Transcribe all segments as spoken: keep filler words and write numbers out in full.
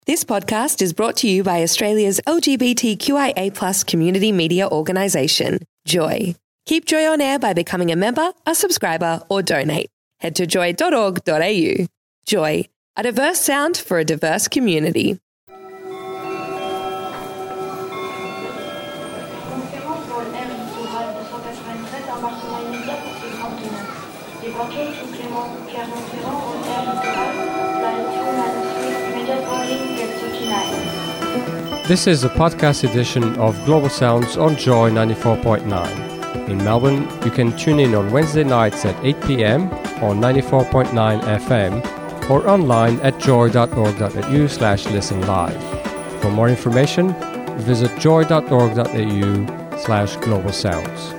This podcast is brought to you by Australia's L G B T Q I A plus community media organisation, Joy. Keep Joy on air by becoming a member, a subscriber or donate. Head to joy dot org dot a u. Joy, a diverse sound for a diverse community. This is a podcast edition of Global Sounds on Joy ninety-four point nine. In Melbourne, you can tune in on Wednesday nights at eight p.m. on ninety-four point nine F M or online at joy dot org dot a u slash listen live. For more information, visit joy dot org dot a u slash global sounds.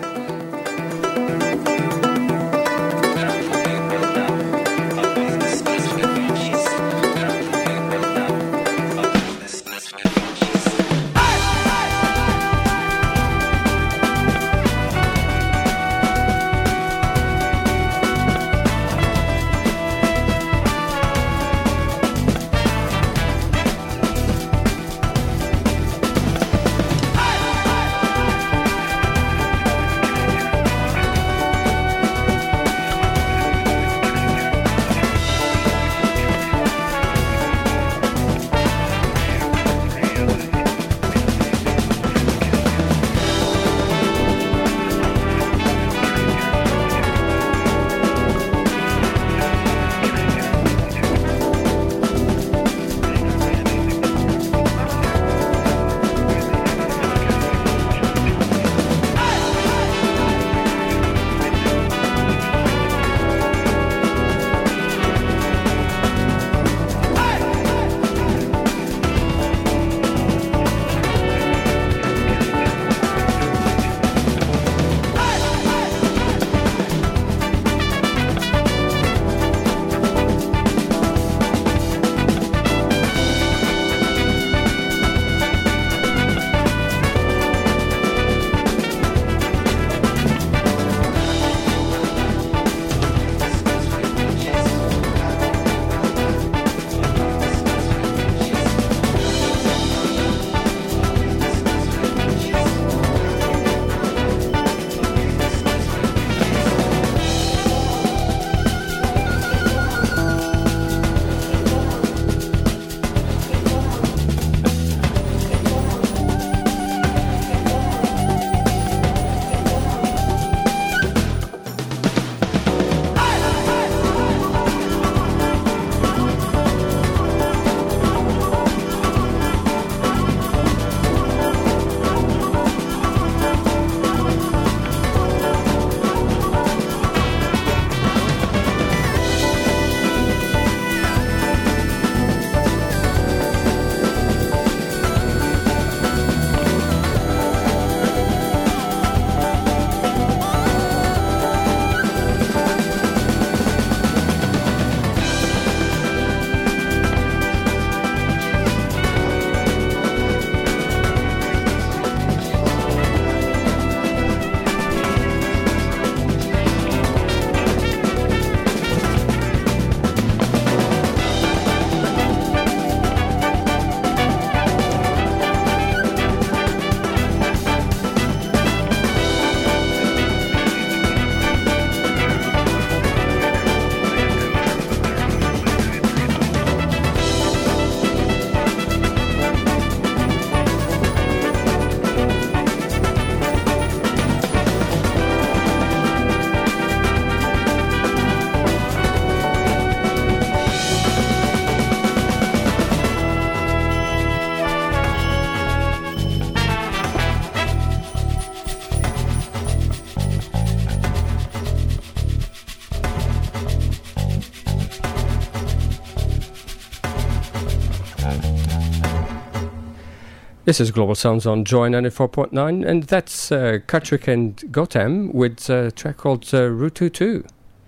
This is Global Sounds on Joy ninety-four point nine, and that's uh, Kutrik and Gotham with a track called uh, Route two two.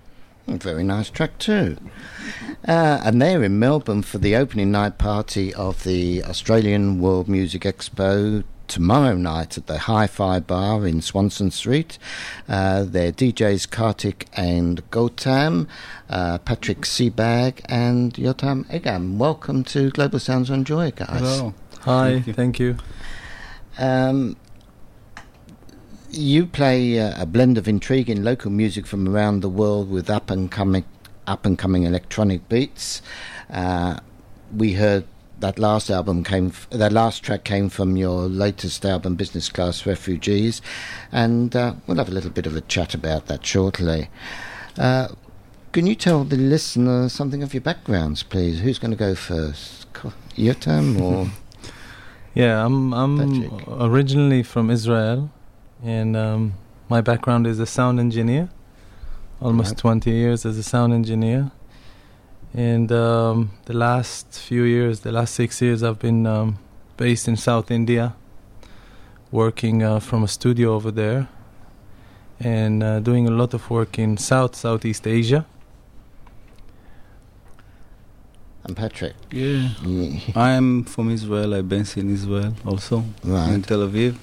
A very nice track too. Uh, and they're in Melbourne for the opening night party of the Australian World Music Expo tomorrow night at the Hi-Fi Bar in Swanson Street. Uh, they're D Js Kartik and Gautam, uh, Patrick Seabag and Yotam Egam. Welcome to Global Sounds on Joy, guys. Hello. Hi, Thank you. thank you. Um, you play uh, a blend of intriguing local music from around the world with up and coming, up and coming electronic beats. Uh, we heard that last album came. F- that last track came from your latest album, Business Class Refugees, and uh, we'll have a little bit of a chat about that shortly. Uh, can you tell the listener something of your backgrounds, please? Who's going to go first, Yotam or? Yeah, I'm I'm Patrick. originally from Israel, and um, my background is a sound engineer. Almost Right. twenty years as a sound engineer, and um, the last few years, the last six years, I've been um, based in South India, working uh, from a studio over there, and uh, doing a lot of work in South Southeast Asia. And Patrick. Yeah. Yeah. I'm from Israel. I'm based in Israel also, in Right. Tel Aviv.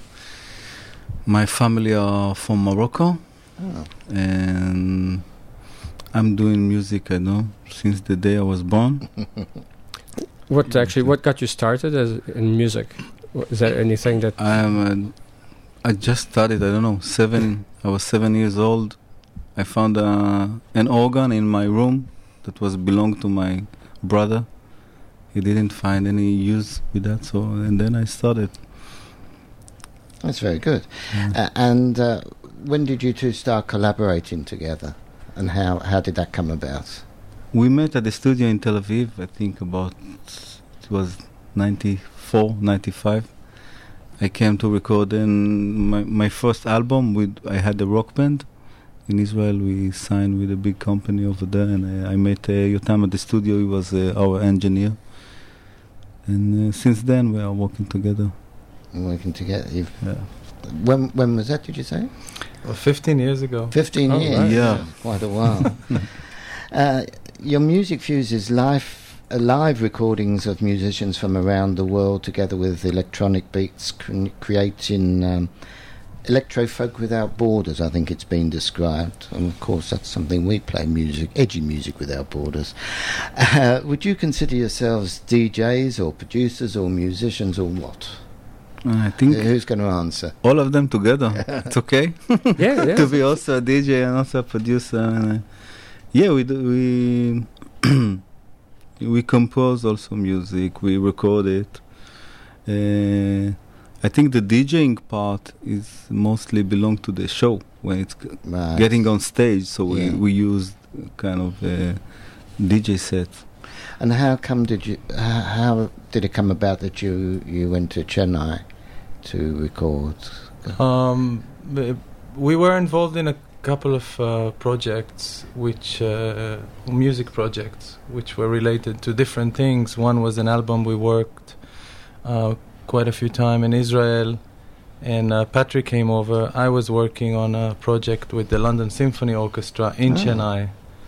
My family are from Morocco, Oh. and I'm doing music, I know, since the day I was born. What actually? What got you started as in music? Wha- Is there anything that? I'm. Uh, I just started. I don't know. Seven. I was seven years old. I found uh, an organ in my room that was belonged to my brother. He didn't find any use with that, so and then I started. That's very good. Yeah. Uh, and uh, when did you two start collaborating together? And how, how did that come about? We met at the studio in Tel Aviv. I think about it was ninety-four, ninety-five. I came to record in my my first album. With I had a rock band in Israel. We signed with a big company over there, and I, I met uh, Yotam at the studio. He was uh, our engineer, and uh, since then we are working together. Working together. You've, Yeah. when when was that? Did you say? Well, fifteen years ago. Fifteen Oh, years. right. Yeah. Quite a while. uh, your music fuses live, uh, live recordings of musicians from around the world together with electronic beats, cre- creating um, electro folk without borders. I think it's been described, and of course that's something we play: music, edgy music without borders. Uh, would you consider yourselves D Js or producers or musicians or what? I think Who's going to answer? all of them together. It's okay. Yeah, yeah. To be also a D J and also a producer. And, uh, yeah, we do, we we compose also music. We record it. Uh, I think the DJing part is mostly belong to the show when it's g- Right. getting on stage. So we Yeah. we use kind of a D J set. And how come did you? How, how did it come about that you you went to Chennai to record? Um, b- we were involved in a couple of uh, projects, which uh, music projects, which were related to different things. One was an album we worked uh, quite a few times in Israel, and uh, Patrick came over. I was working on a project with the London Symphony Orchestra in Oh. Chennai,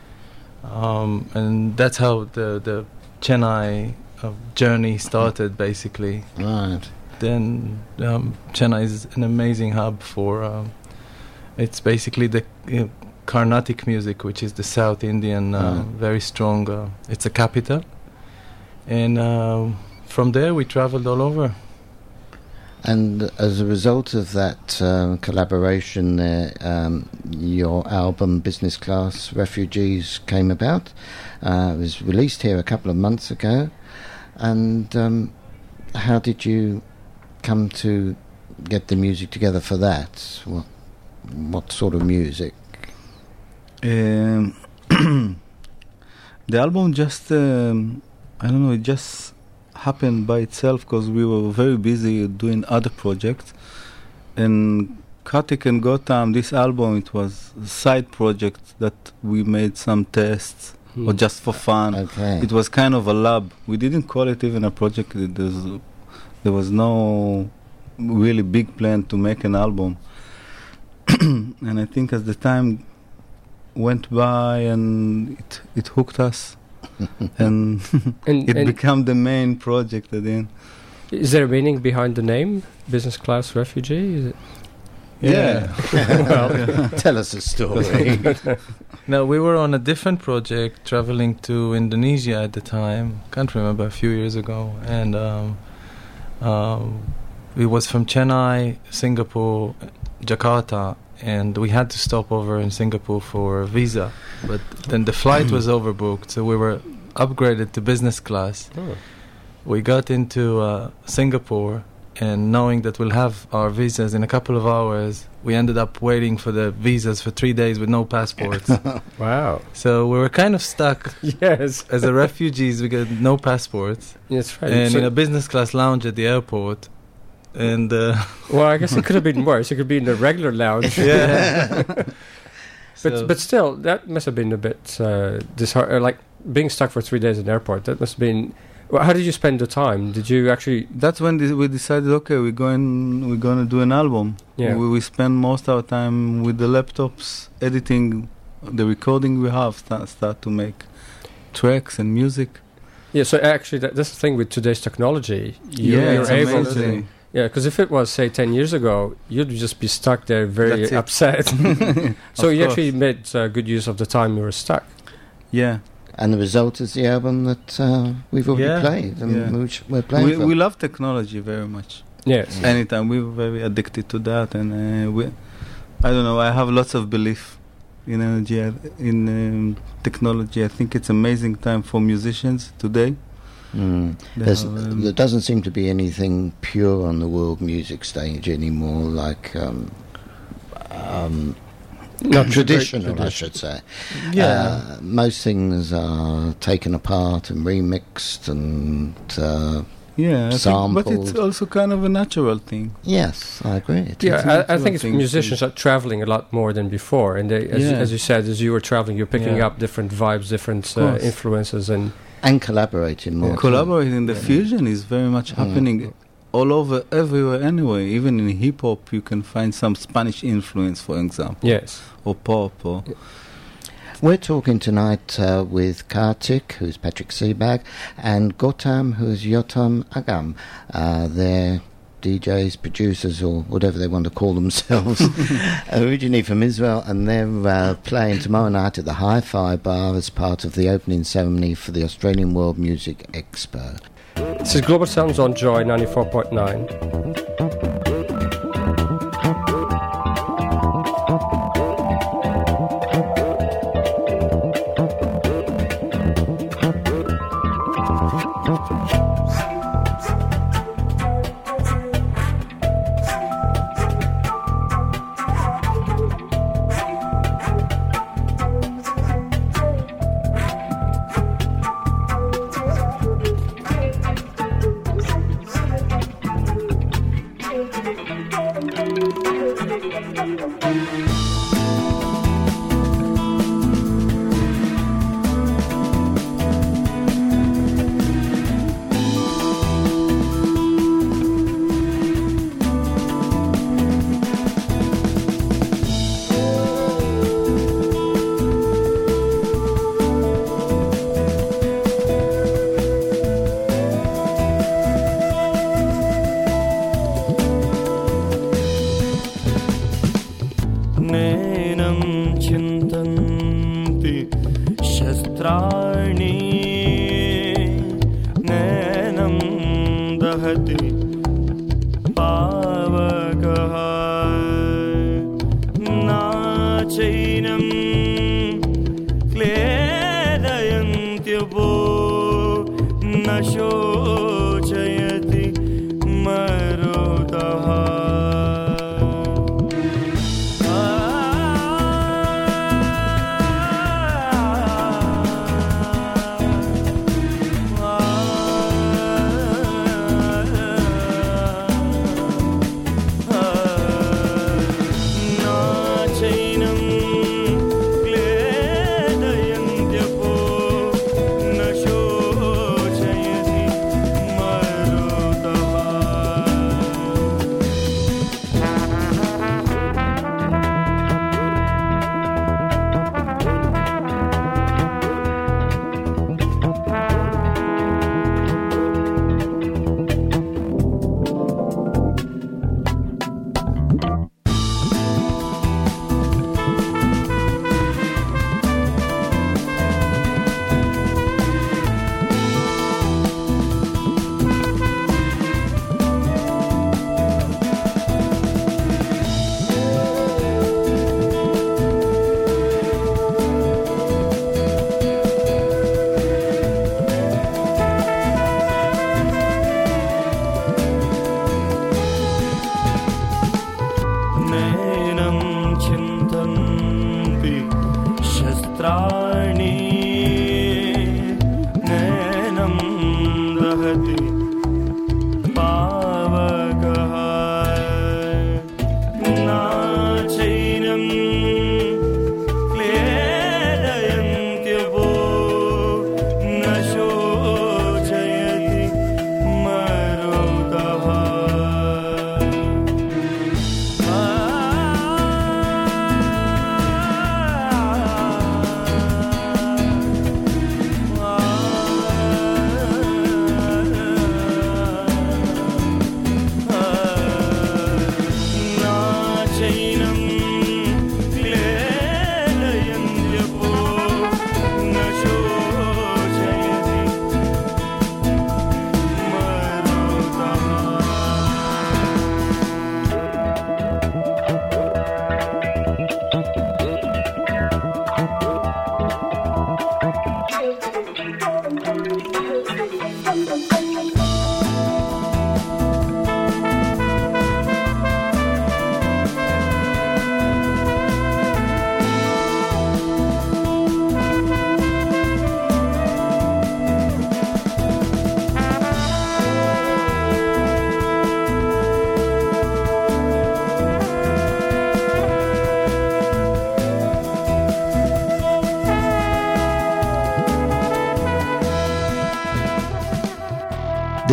um, and that's how the the Chennai uh, journey started, basically. Right. Then um, Chennai is an amazing hub for. Um, it's basically the you know, Carnatic music, which is the South Indian, uh, Right. very strong. Uh, it's a capital, and uh, from there we traveled all over. And as a result of that um, collaboration, there, um, your album "Business Class Refugees" came about. Uh, it was released here a couple of months ago. And um, how did you come to get the music together for that? What what sort of music? Um, the album just, um, I don't know, it just happened by itself because we were very busy doing other projects. And Kartik and Gautam, this album, it was a side project that we made some tests Hmm. or just for fun. Okay. It was kind of a lab. We didn't call it even a project. It was, there was no really big plan to make an album. And I think as the time went by and it it hooked us and And, it and became the main project at the end. Is there a meaning behind the name, Business Class Refugee? Is it? Yeah. Well, Tell us a story. No, we were on a different project, traveling to Indonesia at the time. Can't remember, a few years ago, and um, um, it was from Chennai, Singapore, Jakarta, and we had to stop over in Singapore for a visa. But then the flight was overbooked, so we were upgraded to business class. Oh. We got into uh, Singapore, and knowing that we'll have our visas in a couple of hours, we ended up waiting for the visas for three days with no passports. Wow. So we were kind of stuck Yes. as a refugees. We got no passports, That's right. and So- in a business class lounge at the airport. And uh, well, I guess it could have been worse. It could be in the regular lounge. yeah, But So- but still, that must have been a bit uh, disheart- uh, like being stuck for three days in the airport. That must have been. Well, how did you spend the time? Did you actually? That's when th- we decided, okay, we're going, we're going to do an album. Yeah. We, we spend most of our time with the laptops, editing the recording we have, start, start to make tracks and music. Yeah. So actually, that, that's the thing with today's technology. You, Yeah, you're it's able amazing. to. Yeah, because if it was say ten years ago, you'd just be stuck there, very That's it. upset. So Of you course. actually made uh, good use of the time you were stuck. Yeah. And the result is the album that uh, we've already Yeah. played and Yeah. which we're playing We, from. we love technology very much. Yes. Yeah. Anytime we're very addicted to that, and uh, we, I don't know. I have lots of belief in energy, uh, in um, technology. I think it's amazing time for musicians today. Mm. They There's, have, um, there doesn't seem to be anything pure on the world music stage anymore, like um, um, Not traditional, very I should say. yeah. Uh, most things are taken apart and remixed, and uh, yeah, I think, but it's sampled. also kind of a natural thing. yes, I agree. It Yeah, is. I, I natural think it's things musicians to- are traveling a lot more than before, and they, as, Yeah. as you said, as you were traveling, you're picking Yeah. up different vibes, different Of uh, course. influences, and and collaborating more. too. Collaborating, the Yeah. fusion is very much Mm. happening all over, everywhere. Anyway, even in hip hop, you can find some Spanish influence, for example, yes, or pop, or We're talking tonight uh, with Kartik, who's Patrick Seabag, and Gautam, who's Yotam Agam. Uh, they're D Js, producers, or whatever they want to call themselves, originally from Israel, and they're uh, playing tomorrow night at the Hi-Fi Bar as part of the opening ceremony for the Australian World Music Expo. this is Global Sounds on Joy ninety-four point nine. नैनं चिन्तन्ति शस्त्राणि नैनं दहति पावकः नाचैनं क्लेदयन्त्यपो न शोचयति मरुतः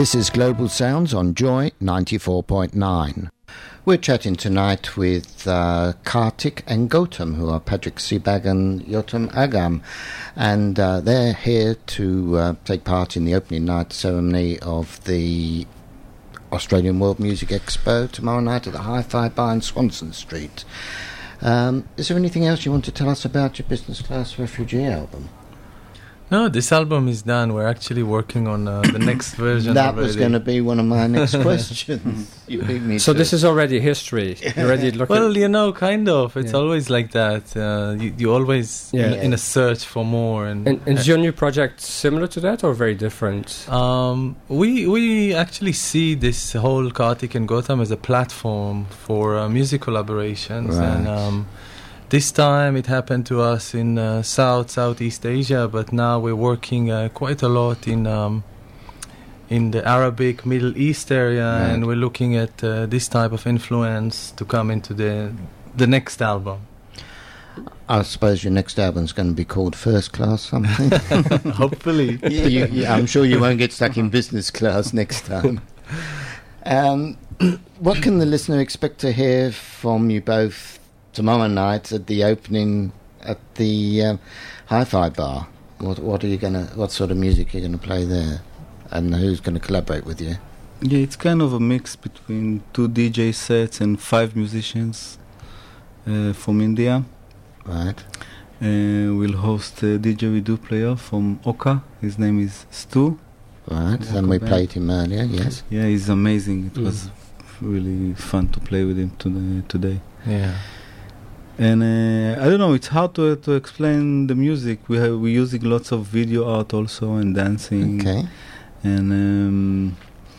This is Global Sounds on Joy ninety-four point nine. We're chatting tonight with uh, Kartik and Gautam, who are Patrick Sebag and Yotam Agam, and uh, they're here to uh, take part in the opening night ceremony of the Australian World Music Expo tomorrow night at the Hi-Fi Bar in Swanston Street. Um, is there anything else you want to tell us about your Business Class Refugee album? No, this album is done. We're actually working on uh, the next version. That already. was going to be one of my next questions. You beat me So to this it. is already history. You're already looking. Well, you know, kind of. It's Yeah. always like that. Uh, you, you always Yeah. in, in a search for more. And, And, and is your new project similar to that or very different? Um, we we actually see this whole Kartik and Gautam as a platform for uh, music collaborations, Right. and um, this time it happened to us in uh, South Southeast Asia, but now we're working uh, quite a lot in um, in the Arabic Middle East area, Right. and we're looking at uh, this type of influence to come into the the next album. I suppose your next album's going to be called First Class something. Hopefully. you, you, you, I'm sure you won't get stuck in business class next time. Um, what can the listener expect to hear from you both tomorrow night at the opening at the um, Hi-Fi Bar? What, what are you going to? What sort of music are you going to play there, and who's going to collaborate with you? Yeah, it's kind of a mix between two D J sets and five musicians uh, from India. Right. Uh, we'll host a D J Redo player from Oka. His name is Stu. Right, Welcome and we back. played him earlier, yes. Yeah, he's amazing. It Mm. was really fun to play with him today. today. Yeah. And uh, I don't know, it's hard to to explain the music. We have we're using lots of video art also and dancing. Okay. And um,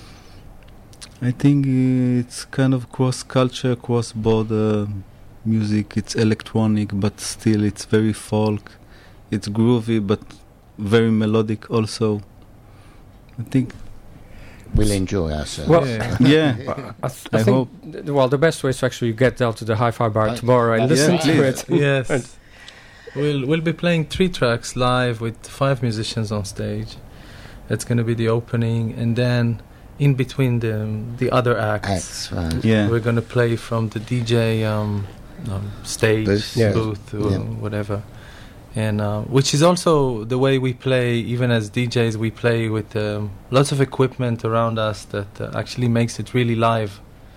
I think it's kind of cross-culture, cross-border music. It's electronic, but still it's very folk. It's groovy, but very melodic also. I think, We'll enjoy ourselves. Well, Yeah. yeah. I, th- I I think, hope. th- well, the best way is to actually get down to the Hi-Fi Bar Uh, tomorrow and yeah, listen to please. it. Yes. And- We'll we'll be playing three tracks live with five musicians on stage. That's going to be the opening, and then in between the the other acts, Acts, right. Yeah. we're going to play from the D J um, um, stage Booth. Yeah. booth or Yeah. whatever, and uh, which is also the way we play. Even as D Js, we play with um, lots of equipment around us that uh, actually makes it really live.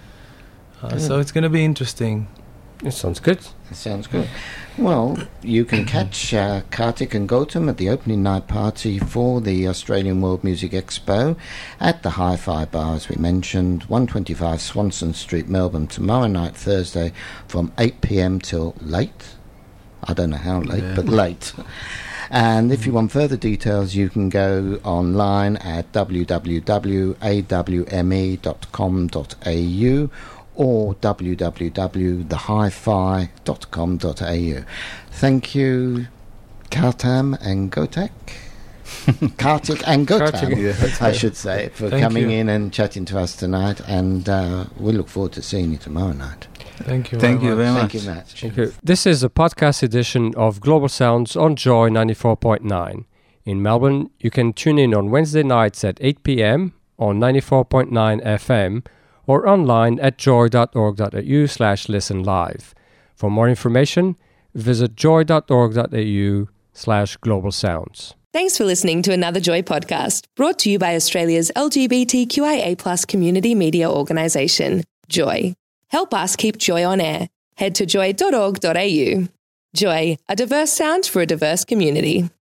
Uh, Yeah. So it's going to be interesting. It sounds good. That sounds good. Well, you can catch uh, Kartik and Gautam at the opening night party for the Australian World Music Expo at the Hi-Fi Bar, as we mentioned, one twenty-five Swanston Street, Melbourne, tomorrow night, Thursday, from eight p.m. till late. I don't know how late, Yeah. but late. And if you want further details, you can go online at w w w dot a w m e dot com dot a u or w w w dot the hi fi dot com dot a u. Thank you, Kartam and Gotak. Kartik and Gotam, Kartik, yeah. I should say, for Thank coming you. in and chatting to us tonight. And uh, we look forward to seeing you tomorrow night. Thank you. Thank very you much. very Thank much. you, Matt. Thank you. This is a podcast edition of Global Sounds on Joy ninety-four point nine. In Melbourne, you can tune in on Wednesday nights at eight p.m. on ninety-four point nine F M or online at joy dot org dot a u slash listen live. For more information, visit joy dot org dot a u slash global sounds. Thanks for listening to another Joy podcast, brought to you by Australia's L G B T Q I A plus community media organisation, Joy. Help us keep Joy on air. Head to joy dot org dot a u. Joy, a diverse sound for a diverse community.